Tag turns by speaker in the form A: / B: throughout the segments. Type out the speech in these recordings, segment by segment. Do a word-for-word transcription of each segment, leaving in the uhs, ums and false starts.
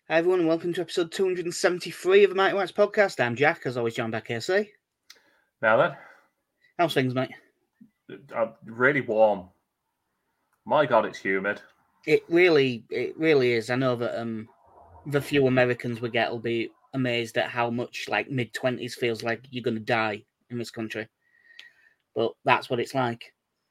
A: Hi everyone, and welcome to episode two hundred seventy-three of the Mighty Whites podcast. I'm Jack, as always, joined by K C.
B: Now then,
A: how's things, mate?
B: Uh, really warm. My God, it's humid.
A: It really, it really is. I know that um, the few Americans we get will be amazed at how much like mid twenties feels like you're going to die in this country, but that's what it's like.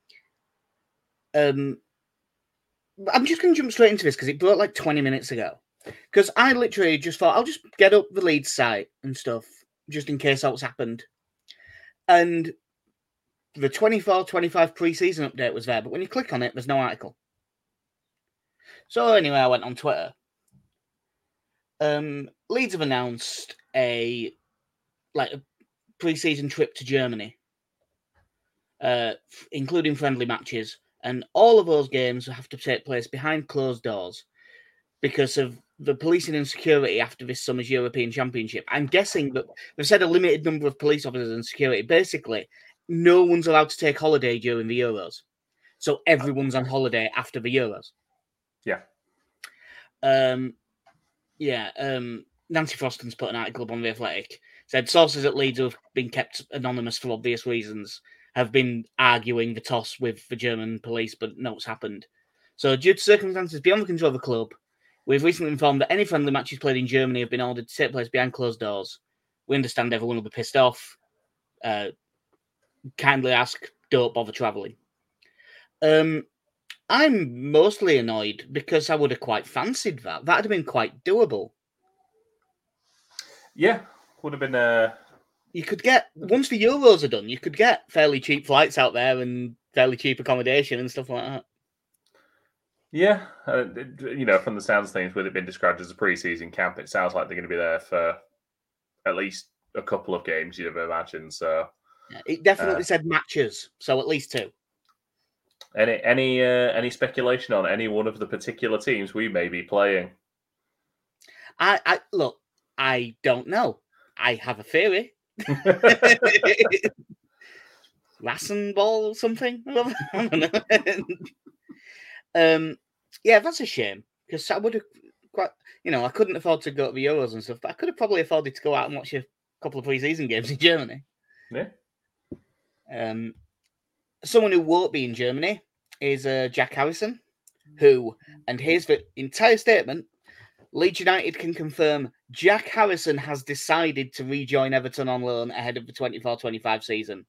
A: Um, I'm just going to jump straight into this because it broke like twenty minutes ago. Because I literally just thought I'll just get up the Leeds site and stuff just in case that's happened, and the twenty-four twenty-five pre-season update was there, but when you click on it, there's no article. So anyway, I went on Twitter. Um, Leeds have announced a like a pre-season trip to Germany, uh, f- including friendly matches, and all of those games have to take place behind closed doors because of the policing and security after this summer's European Championship. I'm guessing that they've said a limited number of police officers and security. Basically, no one's allowed to take holiday during the Euros. So everyone's on holiday after the Euros.
B: Yeah.
A: Um, yeah. Um, Nancy Froston's put an article up on The Athletic. Said sources at Leeds who have been kept anonymous for obvious reasons have been arguing the toss with the German police, but no, what's happened. So due to circumstances beyond the control of the club, we've recently informed that any friendly matches played in Germany have been ordered to take place behind closed doors. We understand everyone will be pissed off. Uh, kindly ask, don't bother travelling. Um, I'm mostly annoyed because I would have quite fancied that. That'd have been quite doable.
B: Yeah, would have been. Uh...
A: You could get, once the Euros are done, you could get fairly cheap flights out there and fairly cheap accommodation and stuff like that.
B: Yeah, uh, you know, from the sounds of things, with it being described as a pre-season camp, it sounds like they're going to be there for at least a couple of games, you'd have imagined. So
A: yeah, it definitely
B: uh,
A: said matches, so at least two.
B: Any any uh, any speculation on any one of the particular teams we may be playing?
A: I, I look, I don't know. I have a theory. Rassenball or something. I don't know. um, yeah, that's a shame because I would have quite, you know, I couldn't afford to go to the Euros and stuff, but I could have probably afforded to go out and watch a couple of pre-season games in Germany.
B: Yeah.
A: Um, someone who won't be in Germany is uh, Jack Harrison, who, and here's the entire statement: Leeds United can confirm Jack Harrison has decided to rejoin Everton on loan ahead of the twenty-four twenty-five season.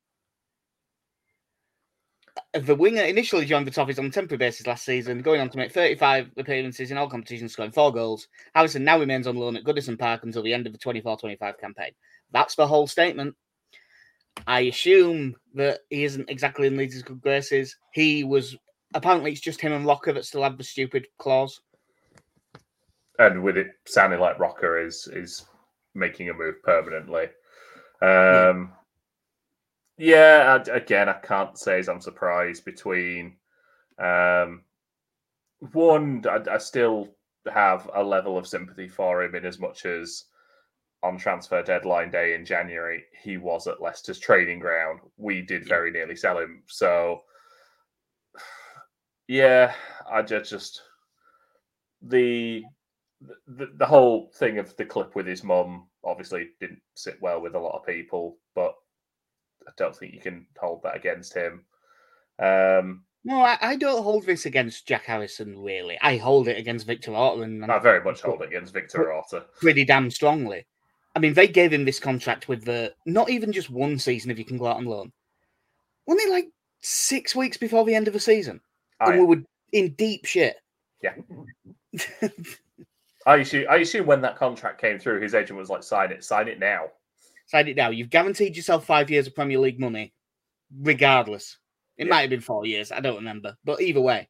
A: The winger initially joined the Toffees on a temporary basis last season, going on to make thirty-five appearances in all competitions, scoring four goals. Harrison now remains on loan at Goodison Park until the end of the twenty-four twenty-five campaign. That's the whole statement. I assume that he isn't exactly in Leeds' good graces. He was, apparently it's just him and Rocker that still have the stupid clause.
B: And with it sounding like Rocker is is making a move permanently. Um, yeah, yeah, again, I can't say as I'm surprised between um, one, I, I still have a level of sympathy for him in as much as on transfer deadline day in January, he was at Leicester's training ground. We did very yeah. nearly sell him. So, yeah, I just, just the, the the whole thing of the clip with his mum obviously didn't sit well with a lot of people, but I don't think you can hold that against him. Um,
A: no, I, I don't hold this against Jack Harrison, really. I hold it against Victor Orta. And
B: I very much hold it against Victor Orta.
A: Pretty damn strongly. I mean, they gave him this contract with the not even just one season if you can go out on loan. Wasn't it like six weeks before the end of the season?
B: I,
A: and we were in deep shit.
B: Yeah. I assume, I assume when that contract came through, his agent was like, sign it, sign it now.
A: Sign it now. You've guaranteed yourself five years of Premier League money, regardless. It yeah. might have been four years. I don't remember. But either way.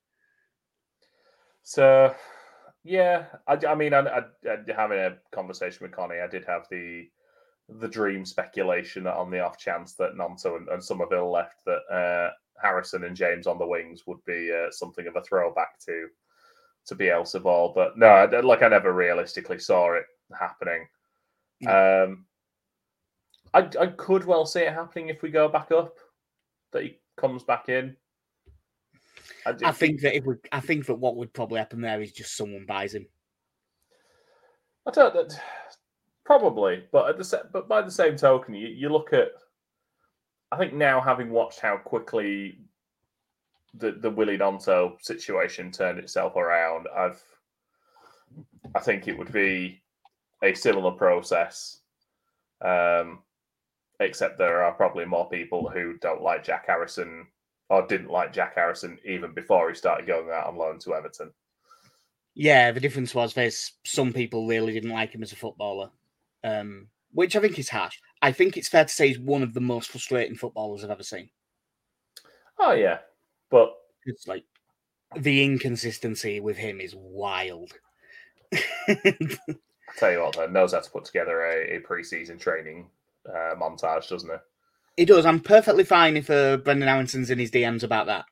B: So, yeah. I, I mean, I, I, I, having a conversation with Connie, I did have the the dream speculation that on the off chance that Gnonto and, and Somerville left, that uh, Harrison and James on the wings would be uh, something of a throwback to to Bielsa ball. But no, like I never realistically saw it happening. Yeah. Um, I, I could well see it happening if we go back up, that he comes back in.
A: I, I think that it would. I think that what would probably happen there is just someone buys him.
B: I don't. Probably, but at the but by the same token, you, you look at. I think now, having watched how quickly the the Willie Gnonto situation turned itself around, I've. I think it would be a similar process, um, except there are probably more people who don't like Jack Harrison or didn't like Jack Harrison even before he started going out on loan to Everton.
A: Yeah, the difference was there's some people really didn't like him as a footballer, um, which I think is harsh. I think it's fair to say he's one of the most frustrating footballers I've ever seen.
B: Oh yeah, but
A: it's like the inconsistency with him is wild.
B: I tell you what, though, knows how to put together a, a pre-season training uh, montage, doesn't he?
A: He does. I'm perfectly fine if uh, Brendan Aronson's in his D Ms about that.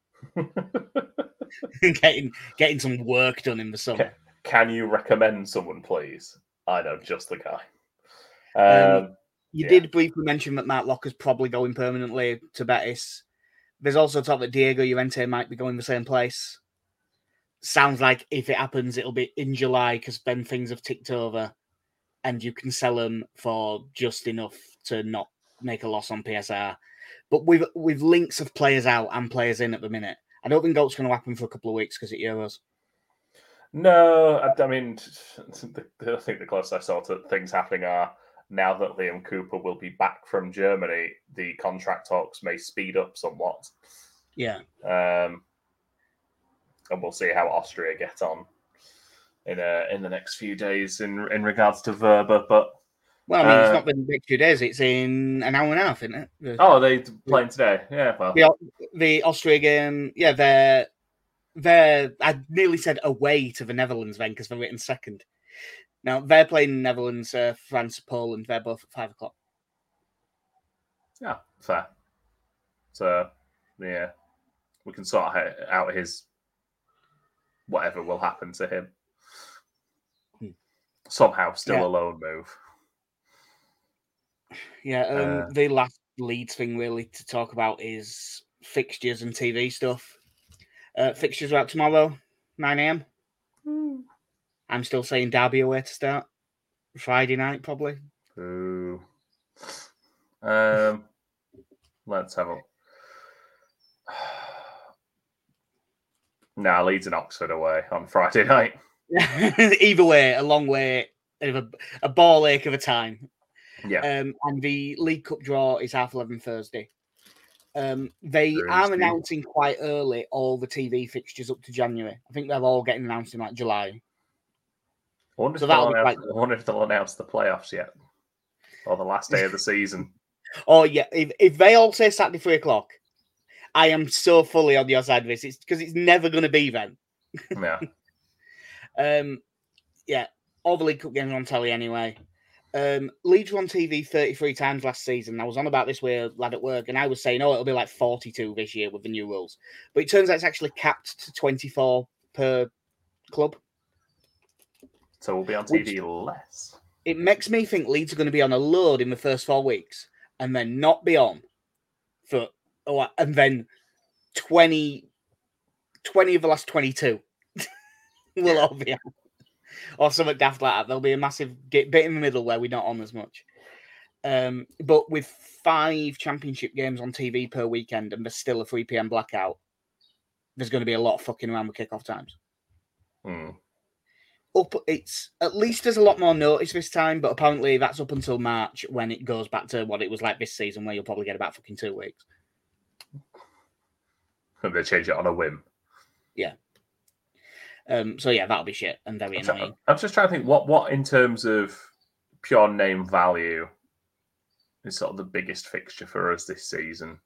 A: getting getting some work done in the summer.
B: Can, can you recommend someone, please? I know just the guy. Um,
A: um, you
B: yeah.
A: did briefly mention that Matt Locker's probably going permanently to Betis. There's also talk that Diego Llorente might be going the same place. Sounds like if it happens, it'll be in July because then things have ticked over and you can sell them for just enough to not make a loss on P S R. But with with links of players out and players in at the minute, I don't think that's going to happen for a couple of weeks because it Euros.
B: No, I, I mean, I think the closest I saw to things happening are now that Liam Cooper will be back from Germany, the contract talks may speed up somewhat.
A: Yeah.
B: Um, and we'll see how Austria get on in uh, in the next few days in in regards to Verba. But
A: well, I mean,
B: uh,
A: it's not been the next few days; it's in an hour and a half, isn't it? The,
B: oh, they playing today? Yeah, well,
A: the, the Austria game, yeah, they're they're. I nearly said away to the Netherlands then because they're written second. Now they're playing Netherlands, uh, France, Poland. They're both at five o'clock.
B: Yeah, fair. So, yeah, we can sort out his whatever will happen to him. Hmm. Somehow, still
A: yeah.
B: a loan move.
A: Yeah, um, uh, the last Leeds thing really to talk about is fixtures and T V stuff. Uh, fixtures are out tomorrow, nine a.m. Mm. I'm still saying Derby away to start. Friday night, probably.
B: Ooh. Um, let's have a... Nah, Leeds and Oxford away on Friday night.
A: Either way, a long way, a, a ball ache of a time.
B: Yeah.
A: Um, and the League Cup draw is half eleven Thursday. Um, they Thursday. are announcing quite early all the T V fixtures up to January. I think they're all getting announced in like July.
B: I wonder, so if, they'll announce, quite... I wonder if they'll announce the playoffs yet, or the last day of the season.
A: Oh yeah, if if they all say Saturday three o'clock, I am so fully on your side of this. It's because it's never going to be then.
B: Yeah.
A: um, yeah. All the League Cup games on telly anyway. Um, Leeds were on T V thirty-three times last season. I was on about this with a lad at work, and I was saying, oh, it'll be like forty-two this year with the new rules. But it turns out it's actually capped to twenty-four per club.
B: So we'll be on T V Which, less.
A: It makes me think Leeds are going to be on a load in the first four weeks and then not be on for, oh, and then twenty, twenty of the last twenty-two will all be on. Or something daft like that. There'll be a massive bit in the middle where we're not on as much. Um, but with five championship games on T V per weekend and there's still a three p.m. blackout, there's going to be a lot of fucking around with kickoff times.
B: Hmm.
A: Up, it's at least there's a lot more notice this time, but apparently that's up until March when it goes back to what it was like this season, where you'll probably get about fucking two weeks.
B: And they change it on a whim.
A: Yeah. Um, so yeah, that'll be shit and very
B: I'm
A: annoying.
B: Try, I'm just trying to think what, what in terms of pure name value is sort of the biggest fixture for us this season.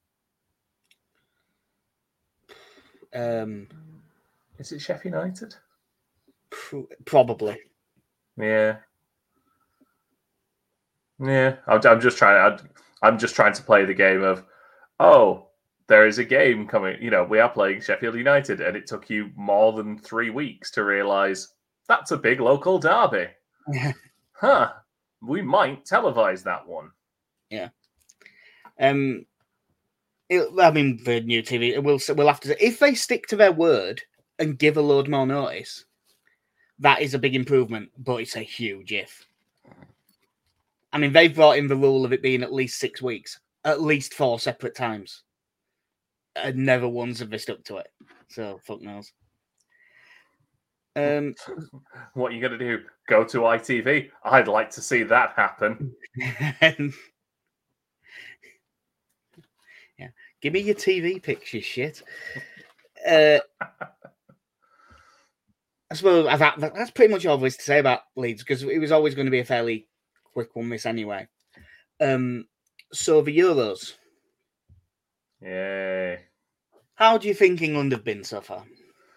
A: Um,
B: is it Sheffield United?
A: Pr- probably.
B: Yeah. Yeah. I'm, I'm just trying. I'm, I'm just trying to play the game of, oh, there is a game coming. You know, we are playing Sheffield United, and it took you more than three weeks to realise that's a big local derby. Huh. We might televise that one.
A: Yeah. Um. It, I mean, the new T V. We'll we'll have to. If they stick to their word and give a load more notice, that is a big improvement, but it's a huge if. I mean, they've brought in the rule of it being at least six weeks, at least four separate times. And never once have they stuck to it. So, fuck knows. Um,
B: what are you going to do? Go to I T V? I'd like to see that happen.
A: yeah, give me your T V picture, shit. Uh, I suppose I've had, that's pretty much all there is to say about Leeds, because it was always going to be a fairly quick one, this anyway. Um, so the Euros.
B: Yay.
A: How do you think England have been so far?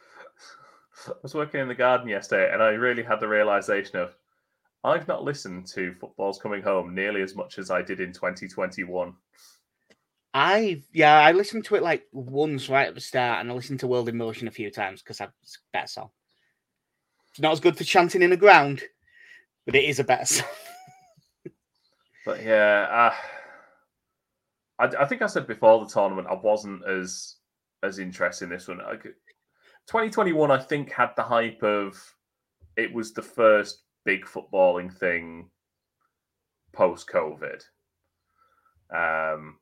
B: I was working in the garden yesterday and I really had the realisation of I've not listened to Football's Coming Home nearly as much as I did in twenty twenty-one.
A: I, yeah, I listened to it like once right at the start, and I listened to World in Motion a few times because it's a better song. It's not as good for chanting in the ground, but it is a better song.
B: But yeah, uh, I, I think I said before the tournament I wasn't as as interested in this one. I could, twenty twenty-one, I think, had the hype of it was the first big footballing thing post-COVID. Um,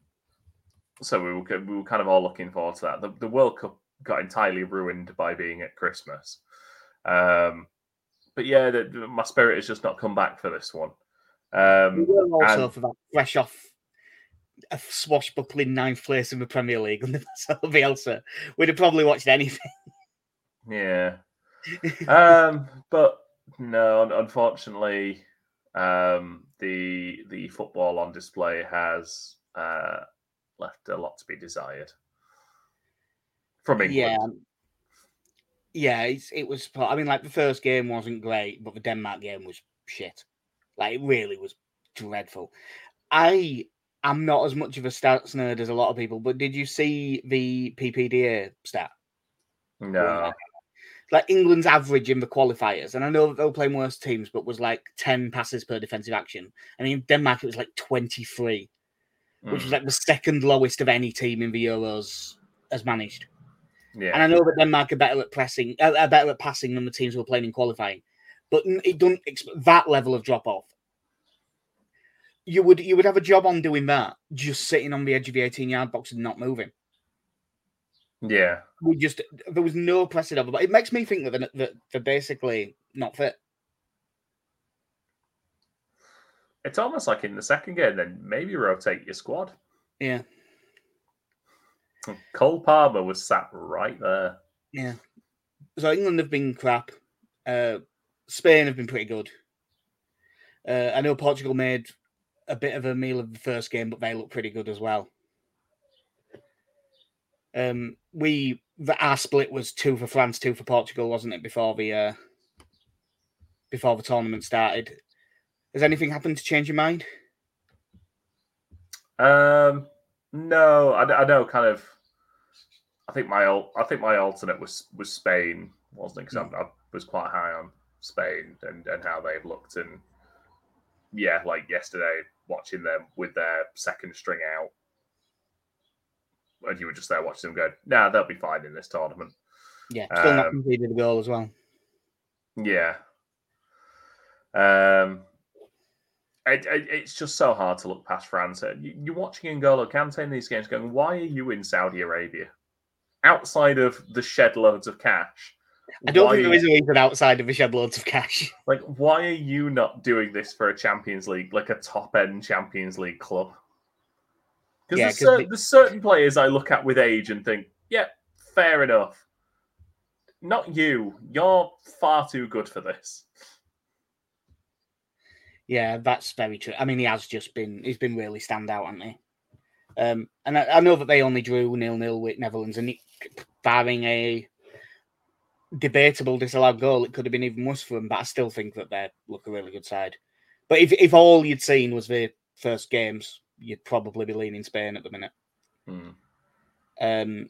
B: so we were we were kind of all looking forward to that. The, the World Cup got entirely ruined by being at Christmas. Um, but yeah, the, my spirit has just not come back for this one. Um,
A: we were also
B: and,
A: for that fresh off a swashbuckling ninth place in the Premier League under Marcelo Bielsa. We'd have probably watched anything.
B: Yeah. um, but no, unfortunately, um, the the football on display has uh, left a lot to be desired from England.
A: Yeah. Yeah, it's, it was. I mean, like the first game wasn't great, but the Denmark game was shit. Like it really was dreadful. I am not as much of a stats nerd as a lot of people, but did you see the P P D A stat?
B: No.
A: Like England's average in the qualifiers, and I know that they were playing worse teams, but was like ten passes per defensive action. I mean, Denmark it was like twenty-three, mm. which was like the second lowest of any team in the Euros has managed.
B: Yeah.
A: And I know that Denmark are better at pressing, uh, are better at passing than the teams who are playing in qualifying, but it don't that level of drop off. You would you would have a job on doing that, just sitting on the edge of the eighteen yard box and not moving.
B: Yeah,
A: we just there was no pressing over, but it makes me think that they're, that they're basically not fit.
B: It's almost like in the second game, then maybe rotate your squad.
A: Yeah.
B: Cole Palmer was sat right there.
A: Yeah. So England have been crap. Uh, Spain have been pretty good. Uh, I know Portugal made a bit of a meal of the first game, but they look pretty good as well. Um, we the, our split was two for France, two for Portugal, wasn't it? Before the uh, before the tournament started. Has anything happened to change your mind?
B: Um, no, I, I know. Kind of. I think my I think my alternate was was Spain, wasn't it? Because mm. I, I was quite high on Spain and, and how they've looked, and yeah, like yesterday watching them with their second string out, and you were just there watching them go, nah, they'll be fine in this tournament.
A: Yeah, still um, not conceded a goal as well.
B: Yeah. Um, it, it, it's just so hard to look past France. You, you're watching N'Golo Kante in these games going, why are you in Saudi Arabia? Outside of the shed loads of cash.
A: I don't think there is a reason outside of the shed loads of cash.
B: Like, why are you not doing this for a Champions League, like a top-end Champions League club? Because yeah, there's, cer- they... there's certain players I look at with age and think, yeah, fair enough. Not you. You're far too good for this.
A: Yeah, that's very true. I mean, he has just been, he's been really standout, hasn't he? Um, and I, I know that they only drew nil-nil with Netherlands, and it, barring a debatable disallowed goal, it could have been even worse for them, but I still think that they look a really good side. But if if all you'd seen was the first games, you'd probably be leaning Spain at the minute.
B: Hmm.
A: Um,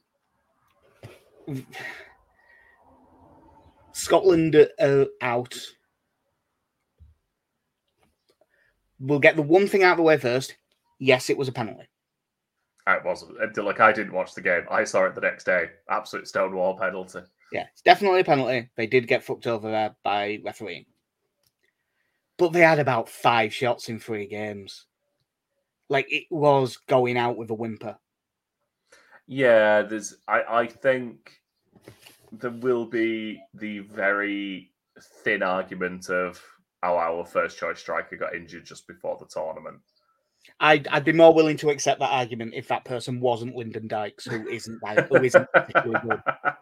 A: Scotland are out. We'll get the one thing out of the way first. Yes, it was a penalty.
B: It wasn't. Like, I didn't watch the game. I saw it the next day. Absolute stonewall penalty.
A: Yeah, it's definitely a penalty. They did get fucked over there by refereeing. But they had about five shots in three games. Like, it was going out with a whimper.
B: Yeah, there's. I, I think there will be the very thin argument of, oh, our first choice striker got injured just before the tournament.
A: I'd, I'd be more willing to accept that argument if that person wasn't Lyndon Dykes, who isn't who isn't particularly good.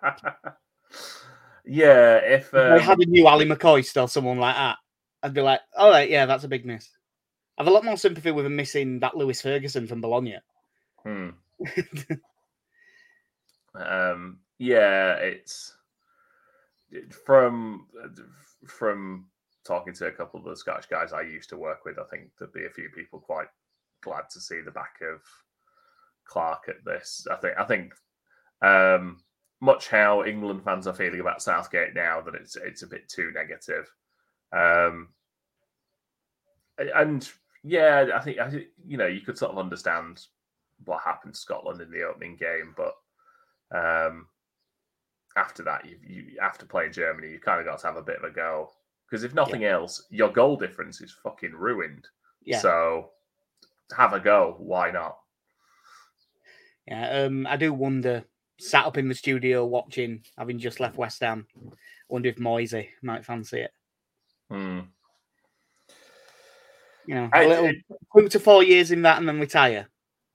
B: Yeah, if, um...
A: if I had a new Ali McCoist or someone like that, I'd be like, all right, yeah, that's a big miss. I have a lot more sympathy with him missing that Lewis Ferguson from Bologna.
B: Hmm. um, yeah, it's from from talking to a couple of the Scottish guys I used to work with. I think there'd be a few people quite glad to see the back of Clark at this. I think I think um, much how England fans are feeling about Southgate now, that it's it's a bit too negative. Um, and yeah, I think I think you know you could sort of understand what happened to Scotland in the opening game, but um, after that, you, you after playing Germany, you kind of got to have a bit of a go, because if nothing yeah. else, your goal difference is fucking ruined. Yeah. So have a go. Why not?
A: Yeah, um, I do wonder. Sat up in the studio watching, having just left West Ham, wonder if Moisey might fancy it.
B: Hmm.
A: You know, a I, little two to four years in that and then retire.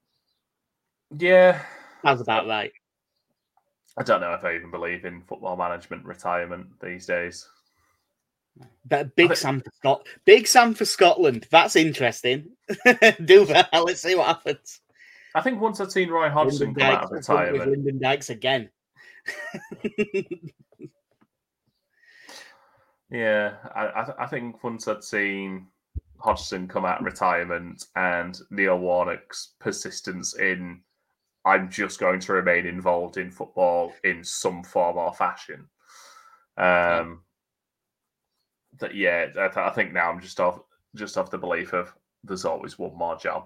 B: Yeah,
A: that's about right.
B: I don't know if I even believe in football management retirement these days.
A: But Big think... Sam for Scot- Big Sam for Scotland. That's interesting. Do that. Let's see what happens.
B: I think once I've seen Roy Hodgson come out of retirement,
A: with Lyndon Dykes again.
B: yeah, I, I think once I'd seen Hodgson come out of retirement and Neil Warnock's persistence in, I'm just going to remain involved in football in some form or fashion. Um, yeah. That yeah, I, th- I think now I'm just off just off the belief of there's always one more job.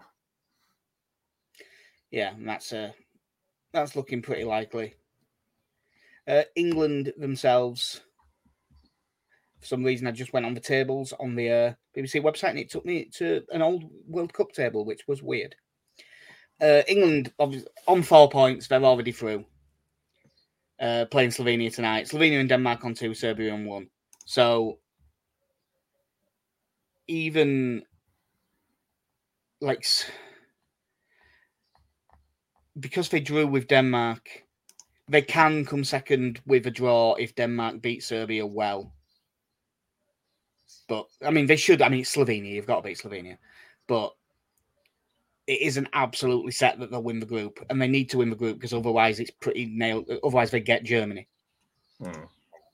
A: Yeah, and that's uh, that's looking pretty likely. Uh, England themselves, for some reason, I just went on the tables on the uh, B B C website and it took me to an old World Cup table, which was weird. Uh, England, on four points, they're already through. Uh, playing Slovenia tonight. Slovenia and Denmark on two, Serbia on one. So, even like, because they drew with Denmark, they can come second with a draw if Denmark beat Serbia well. But, I mean, they should. I mean, it's Slovenia. You've got to beat Slovenia. But it isn't absolutely set that they'll win the group. And they need to win the group because otherwise it's pretty nailed. Otherwise, they get Germany.
B: Hmm.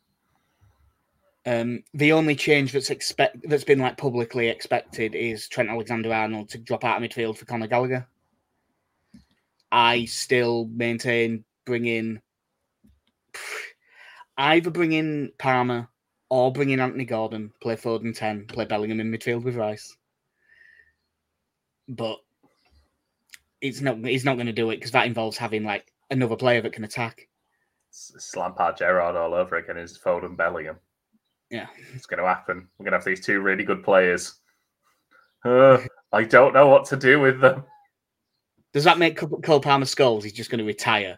A: Um, the only change that's expect that's been like publicly expected is Trent Alexander-Arnold to drop out of midfield for Conor Gallagher. I still maintain bring in either bring in Palmer or bring in Anthony Gordon, play Foden ten, play Bellingham in midfield with Rice. But it's not he's not going to do it because that involves having like another player that can attack.
B: It's Lampard Gerrard all over again. Is Foden Bellingham?
A: Yeah,
B: it's going to happen. We're going to have these two really good players. Uh, I don't know what to do with them.
A: Does that make Cole Palmer skulls? He's just going to retire.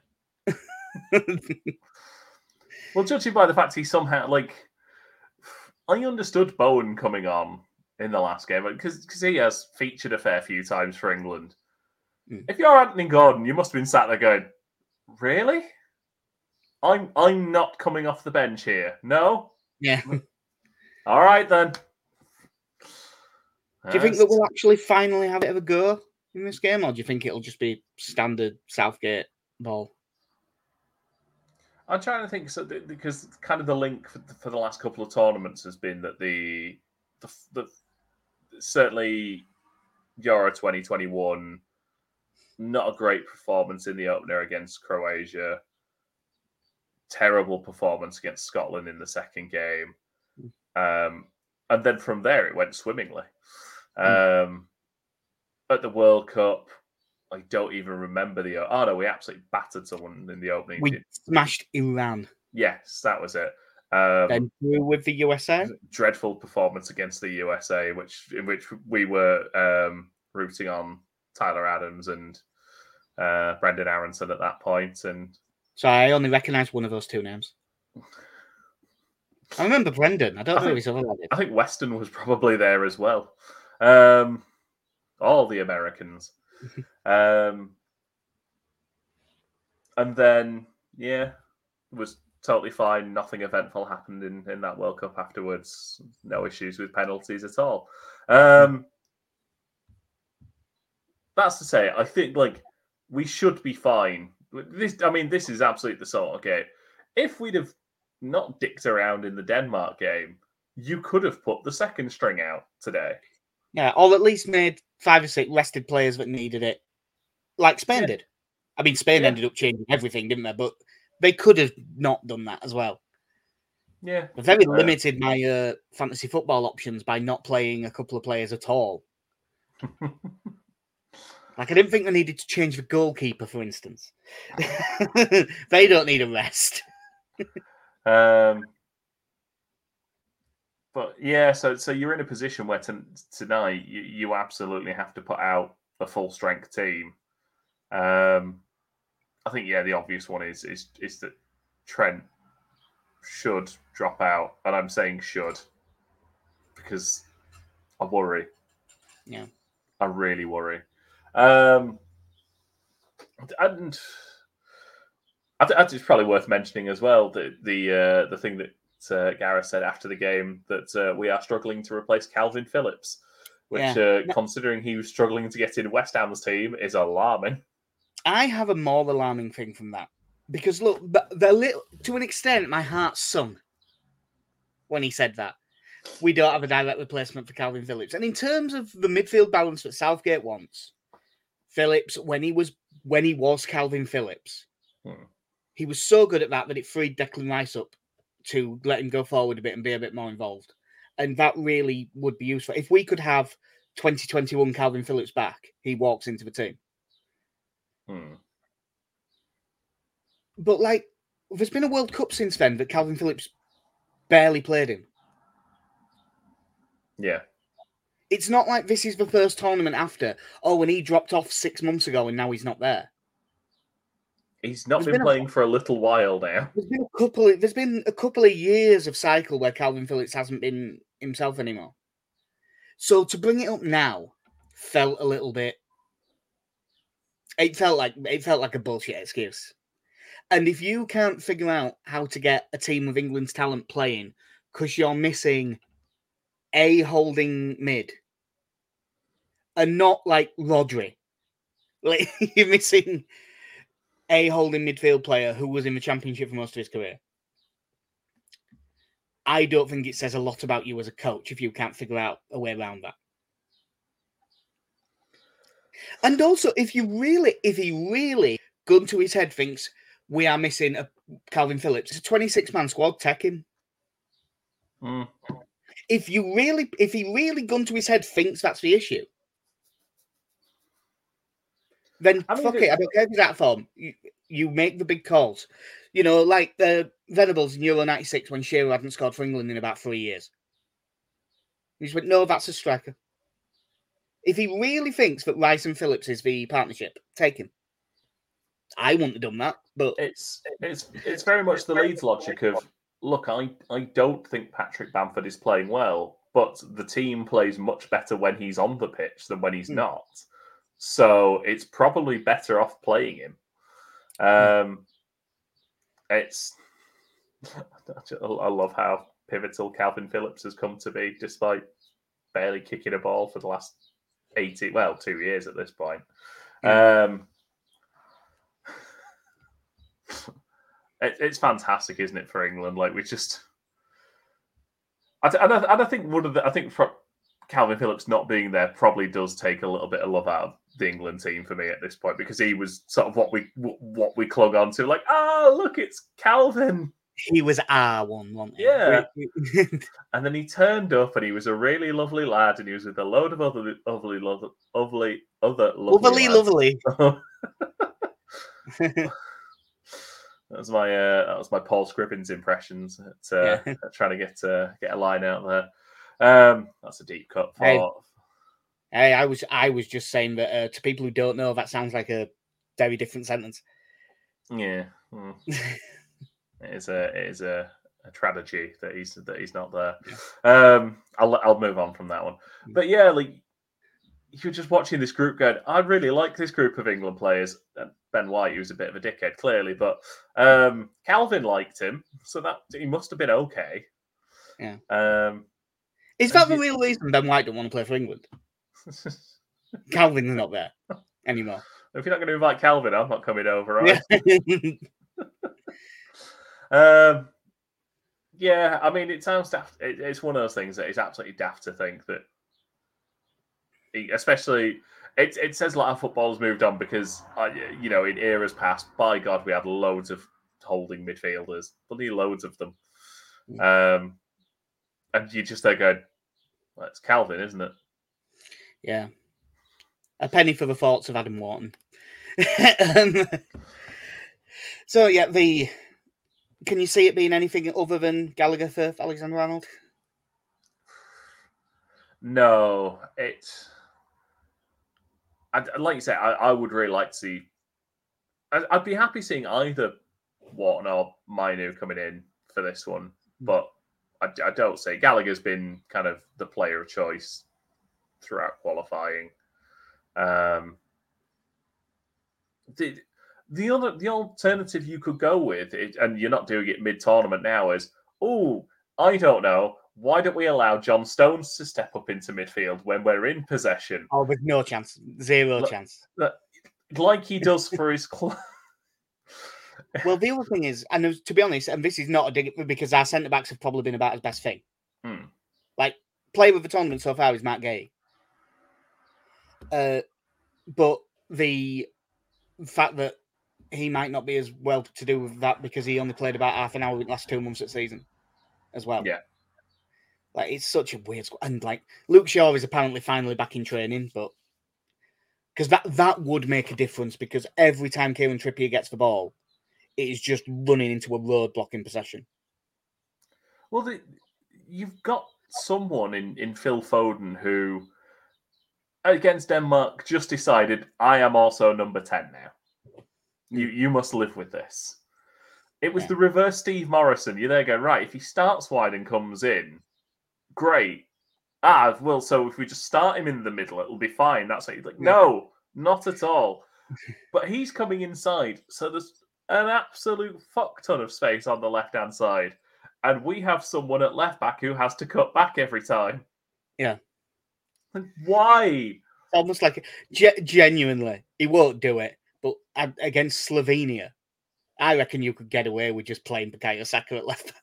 B: Well, judging by the fact he somehow, like, I understood Bowen coming on in the last game because because he has featured a fair few times for England. Mm. If you're Anthony Gordon, you must have been sat there going, "Really? I'm I'm not coming off the bench here. No."
A: Yeah.
B: All right, then.
A: Do you think that we'll actually finally have a bit of a go in this game, or do you think it'll just be standard Southgate ball?
B: I'm trying to think, so because kind of the link for the, for the last couple of tournaments has been that the the, the certainly Euro twenty twenty-one, not a great performance in the opener against Croatia. Terrible performance against Scotland in the second game. Um, and then from there, it went swimmingly. Um, at the World Cup, I don't even remember the... Oh, no, we absolutely battered someone in the opening.
A: We smashed Iran.
B: Yes, that was it. Um,
A: then through with the U S A.
B: Dreadful performance against the U S A, which in which we were um, rooting on Tyler Adams and uh, Brendan Aronson at that point. And
A: so I only recognise one of those two names. I remember Brendan. I don't I know think, if he's other
B: I think Weston was probably there as well. Um, all the Americans. um, and then, yeah, it was totally fine. Nothing eventful happened in, in that World Cup afterwards. No issues with penalties at all. Um, that's to say, I think like we should be fine. This, I mean, this is absolutely the sort of game. If we'd have not dicked around in the Denmark game, you could have put the second string out today.
A: Yeah, or at least made five or six rested players that needed it, like Spain yeah. did. I mean, Spain yeah. ended up changing everything, didn't they? But they could have not done that as well.
B: Yeah.
A: They very uh, limited my uh, fantasy football options by not playing a couple of players at all. Like, I didn't think they needed to change the goalkeeper, for instance. They don't need a rest.
B: um, but yeah, so so you're in a position where t- tonight you, you absolutely have to put out a full strength team. Um, I think yeah, the obvious one is is is that Trent should drop out, and I'm saying should because I worry.
A: Yeah,
B: I really worry. Um, and I think it's probably worth mentioning as well that the uh, the thing that uh, Gareth said after the game that uh, we are struggling to replace Calvin Phillips, which, yeah. uh, considering he was struggling to get in West Ham's team, is alarming.
A: I have a more alarming thing from that because look, the little to an extent, my heart sung when he said that we don't have a direct replacement for Calvin Phillips, and in terms of the midfield balance that Southgate wants, Phillips when he was when he was Calvin Phillips.
B: Hmm.
A: He was so good at that that it freed Declan Rice up to let him go forward a bit and be a bit more involved. And that really would be useful. If we could have twenty twenty-one Calvin Phillips back, he walks into the team.
B: Hmm.
A: But, like, there's been a World Cup since then that Calvin Phillips barely played in.
B: Yeah.
A: It's not like this is the first tournament after, oh, and he dropped off six months ago and now he's not there.
B: He's not been, been playing a, for a little while now.
A: There's been a couple. Of, there's been a couple of years of cycle where Calvin Phillips hasn't been himself anymore. So to bring it up now felt a little bit. It felt like it felt like a bullshit excuse. And if you can't figure out how to get a team of England's talent playing because you're missing a holding mid, and not like Rodri, like you're missing a holding midfield player who was in the Championship for most of his career. I don't think it says a lot about you as a coach if you can't figure out a way around that. And also, if you really, if he really, gun to his head, thinks we are missing a Calvin Phillips, it's a twenty-six man squad, take him.
B: Mm.
A: If you really, if he really, gun to his head, thinks that's the issue, then I mean, fuck it. I don't care if he's out of form. You, you make the big calls. You know, like the Venables in Euro ninety-six when Shearer hadn't scored for England in about three years. He just went, no, that's a striker. If he really thinks that Rice and Phillips is the partnership, take him. I wouldn't have done that, but
B: it's it's it's very much the Leeds logic of, look, I, I don't think Patrick Bamford is playing well, but the team plays much better when he's on the pitch than when he's mm. not. So it's probably better off playing him. Um, it's I love how pivotal Calvin Phillips has come to be, despite barely kicking a ball for the last eighty, well, two years at this point. Yeah. Um, it, it's fantastic, isn't it, for England? Like we just, I, and, I, and I think one of the, I think for Calvin Phillips not being there probably does take a little bit of love out of the England team for me at this point, because he was sort of what we what we clung on to, like, oh, look, it's Calvin.
A: He was our one, wasn't he?
B: Yeah. And then he turned up and he was a really lovely lad, and he was with a load of other lovely, lovely, lovely other lovely,
A: lovely, lovely.
B: That was my uh, that was my Paul Scribbins impressions. At, uh,
A: Yeah.
B: at trying to get uh, get a line out there. Um, that's a deep cut for.
A: Hey, hey, I was I was just saying that uh, to people who don't know, that sounds like a very different sentence.
B: Yeah, mm. it is a it is a, a tragedy that he's that he's not there. Yeah. Um, I'll I'll move on from that one. But yeah, like you're just watching this group going, I really like this group of England players. Ben White, he was a bit of a dickhead, clearly, but um, Calvin liked him, so that he must have been okay.
A: Yeah.
B: Um,
A: Is that the real reason Ben White don't want to play for England? Calvin's not there anymore.
B: If you're not going to invite Calvin, I'm not coming over, right?
A: Yeah.
B: um, yeah, I mean, it sounds daft. It, it's one of those things that it's absolutely daft to think that, he, especially, it, it says a lot of football's moved on because, uh, you know, in eras past, by God, we had loads of holding midfielders, bloody loads of them. Um, and you just there going, well, it's Calvin, isn't it?
A: Yeah. A penny for the thoughts of Adam Wharton. um, so, yeah, the... Can you see it being anything other than Gallagher for Alexander-Arnold?
B: No, it's... I'd, like you say, I, I would really like to see... I'd, I'd be happy seeing either Wharton or Mainu coming in for this one, but I, I don't say Gallagher's been kind of the player of choice throughout qualifying. Um, the the other the alternative you could go with, it, and you're not doing it mid tournament now, is oh I don't know, why don't we allow John Stones to step up into midfield when we're in possession?
A: Oh, with no chance, zero
B: L-
A: chance,
B: like he does for his club.
A: Well, the other thing is, and to be honest, and this is not a dig because our centre backs have probably been about his best thing.
B: Hmm.
A: Like, player of the tournament so far is Matt Gay. Uh, but the fact that he might not be as well to do with that because he only played about half an hour in the last two months of the season as well.
B: Yeah.
A: Like, it's such a weird squad. And, like, Luke Shaw is apparently finally back in training, but because that, that would make a difference because every time Kieran Trippier gets the ball, it is just running into a roadblock in possession.
B: Well, the, you've got someone in, in Phil Foden who, against Denmark, just decided, I am also number ten now. You you must live with this. It was yeah. the reverse Steve Morrison. You're there going, right, if he starts wide and comes in, great. Ah, well, so if we just start him in the middle, it'll be fine. That's what you're like, no, not at all. But he's coming inside, so there's an absolute fuck ton of space on the left-hand side. And we have someone at left-back who has to cut back every time.
A: Yeah.
B: Like, why?
A: Almost like, ge- genuinely, he won't do it. But against Slovenia, I reckon you could get away with just playing Bukayo Saka at left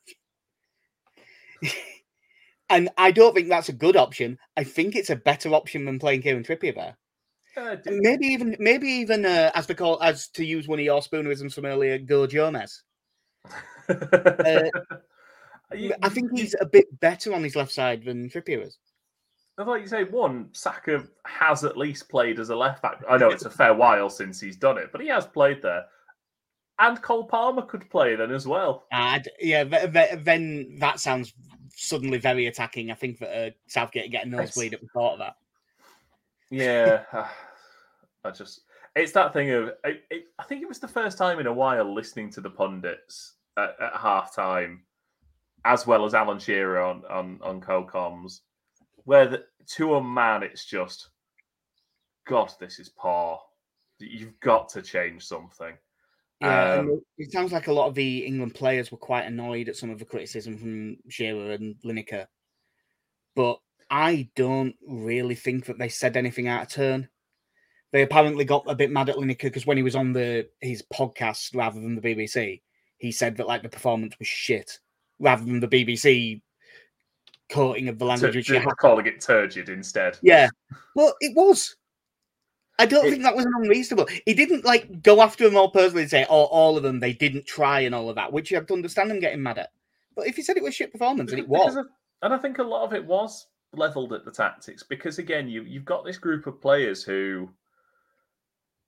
A: back. And I don't think that's a good option. I think it's a better option than playing Kieran Trippier there. Uh, maybe even, maybe even uh, as to call, as to use one of your spoonerisms from earlier, Go Gomez. uh, you, I think he's a bit better on his left side than Trippier is.
B: Like you say, one, Saka has at least played as a left back. I know it's a fair while since he's done it, but he has played there. And Cole Palmer could play then as well.
A: Uh, yeah, then that sounds suddenly very attacking. I think that uh, Southgate get a nosebleed at the thought of that.
B: Yeah, I just it's that thing of it, it, I think it was the first time in a while listening to the pundits at, at half time, as well as Alan Shearer on on on co-coms, where the, to a man it's just, God, this is poor. You've got to change something.
A: Yeah, um, and it sounds like a lot of the England players were quite annoyed at some of the criticism from Shearer and Lineker. But I don't really think that they said anything out of turn. They apparently got a bit mad at Lineker because when he was on the his podcast rather than the B B C, he said that like the performance was shit, rather than the B B C quoting of the language.
B: Which you calling it turgid instead.
A: Yeah, well, it was. I don't it, think that was unreasonable. He didn't like go after them all personally and say, "Oh, all of them they didn't try" and all of that, which you have to understand them getting mad at. But if he said it was shit performance, and it was,
B: of, and I think a lot of it was leveled at the tactics because again, you you've got this group of players who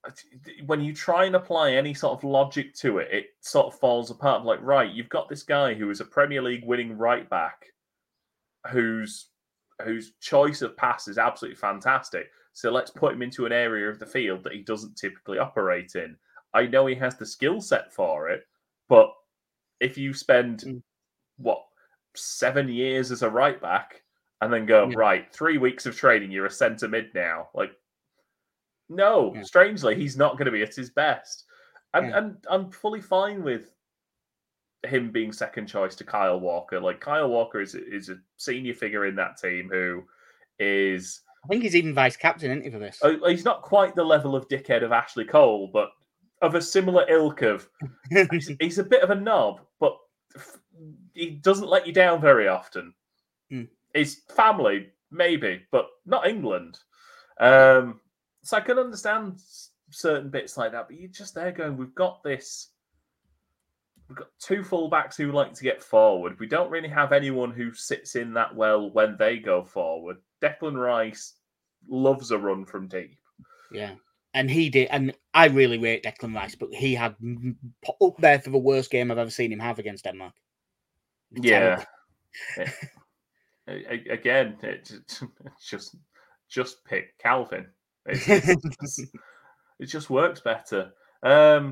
B: when you try and apply any sort of logic to it, it sort of falls apart. Like, right, you've got this guy who is a Premier League winning right back, whose whose choice of pass is absolutely fantastic. So let's put him into an area of the field that he doesn't typically operate in. I know he has the skill set for it, but if you spend mm. what seven years as a right back and then go, yeah. right, three weeks of training, you're a centre mid now, like. No, yeah. strangely, he's not going to be at his best. And yeah. and I'm fully fine with him being second choice to Kyle Walker. Like, Kyle Walker is, is a senior figure in that team who is...
A: I think he's even vice-captain, isn't he, for this?
B: Uh, he's not quite the level of dickhead of Ashley Cole, but of a similar ilk of... he's, he's a bit of a knob, but he doesn't let you down very often. Mm. His family, maybe, but not England. Um... So I can understand certain bits like that, but you're just there going, we've got this, we've got two fullbacks who like to get forward. We don't really have anyone who sits in that well when they go forward. Declan Rice loves a run from deep.
A: Yeah, and he did, and I really rate Declan Rice, but he had up there for the worst game I've ever seen him have against Denmark.
B: Yeah. it, again, it, it's just, just pick Calvin. It, it just works better. Um,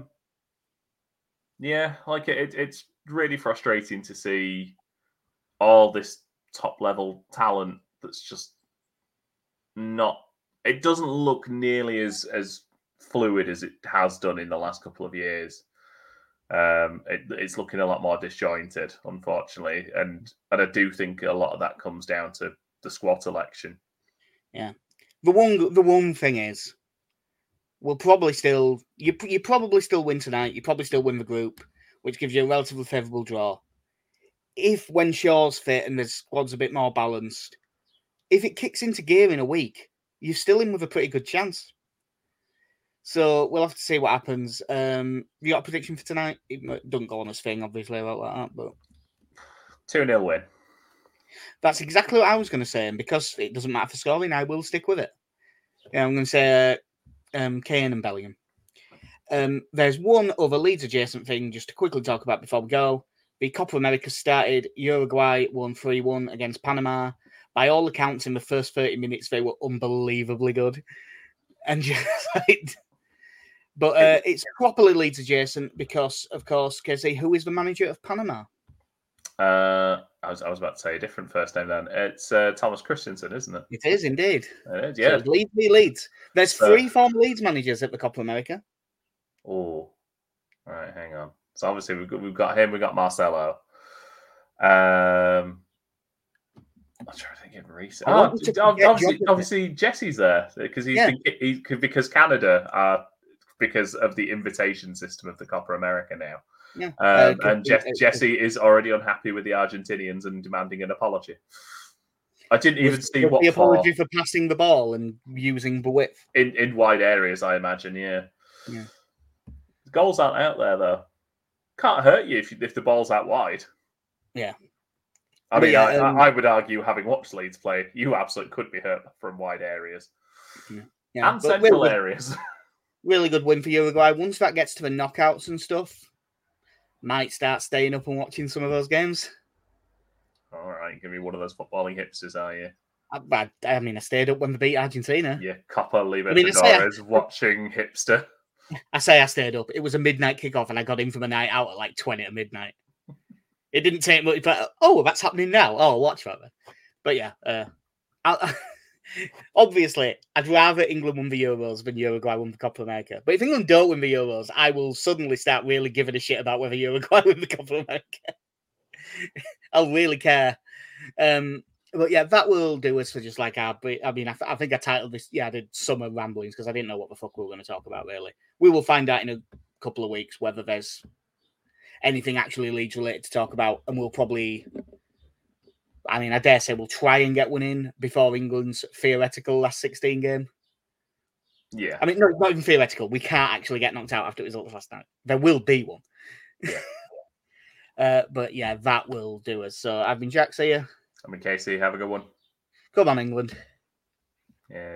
B: yeah, like it, it's really frustrating to see all this top level talent that's just not. It doesn't look nearly as as fluid as it has done in the last couple of years. Um, it, it's looking a lot more disjointed, unfortunately, and and I do think a lot of that comes down to the squad election.
A: Yeah. The one, the one thing is, we'll probably still you you probably still win tonight. You probably still win the group, which gives you a relatively favourable draw. If when Shaw's fit and the squad's a bit more balanced, if it kicks into gear in a week, you're still in with a pretty good chance. So we'll have to see what happens. Um, you got a prediction for tonight? It doesn't go on his thing, obviously, about like that, but
B: two nil win.
A: That's exactly what I was going to say, and because it doesn't matter for scoring, I will stick with it. Yeah, I'm going to say uh, um, Kane and Bellingham. Um, there's one other Leeds adjacent thing just to quickly talk about before we go. The Copa America started. Uruguay won three one against Panama. By all accounts, in the first thirty minutes, they were unbelievably good. And just like, but uh, it's properly Leeds adjacent because, of course, Casey, who is the manager of Panama?
B: Uh, I was I was about to say a different first name then. It's uh, Thomas Christensen, isn't it?
A: It is indeed.
B: It is, yeah.
A: So Leeds v Leeds. There's so, three former Leeds managers at the Copa America.
B: Oh, all right, hang on. So obviously we've got we've got him, we've got Marcelo. Um, I'm trying to think of recent. Oh, obviously, obviously Jesse's there because he's, yeah. he's because Canada are because of the invitation system of the Copa America now.
A: Yeah.
B: Um,
A: uh,
B: and Je- Jesse is already unhappy with the Argentinians and demanding an apology. I didn't even
A: was,
B: see
A: was
B: what
A: the apology for. for passing the ball and using the width
B: in, in wide areas. I imagine, yeah.
A: Yeah.
B: The goals aren't out there though. Can't hurt you if you, if the ball's out wide.
A: Yeah.
B: I mean, yeah, I, um, I would argue, having watched Leeds play, you absolutely could be hurt from wide areas
A: yeah. Yeah.
B: and but central
A: really,
B: areas.
A: Really good win for Uruguay. Once that gets to the knockouts and stuff, might start staying up and watching some of those games.
B: All right, you're going to be one of those footballing hipsters, are you?
A: I, I, I mean, I stayed up when they beat Argentina.
B: Yeah, Copa Libertadores,
A: I mean, I,
B: watching hipster.
A: I say I stayed up. It was a midnight kickoff, and I got in from a night out at like twenty at midnight. It didn't take much, but oh, that's happening now. Oh, watch that. But yeah, uh, I, obviously, I'd rather England win the Euros than Uruguay win the Copa America. But if England don't win the Euros, I will suddenly start really giving a shit about whether Uruguay win the Copa America. I'll really care. Um, but yeah, that will do us for just like our. I mean, I, th- I think I titled this. Yeah, I did summer ramblings because I didn't know what the fuck we were going to talk about. Really, we will find out in a couple of weeks whether there's anything actually Leeds related to talk about, and we'll probably. I mean, I dare say we'll try and get one in before England's theoretical last sixteen game.
B: Yeah.
A: I mean, no, not even theoretical. We can't actually get knocked out after it was up last night. There will be one.
B: Yeah.
A: uh, but yeah, that will do us. So I've been Jack. See you.
B: I'm in Casey. Have a good one.
A: Come on, England.
B: Yeah.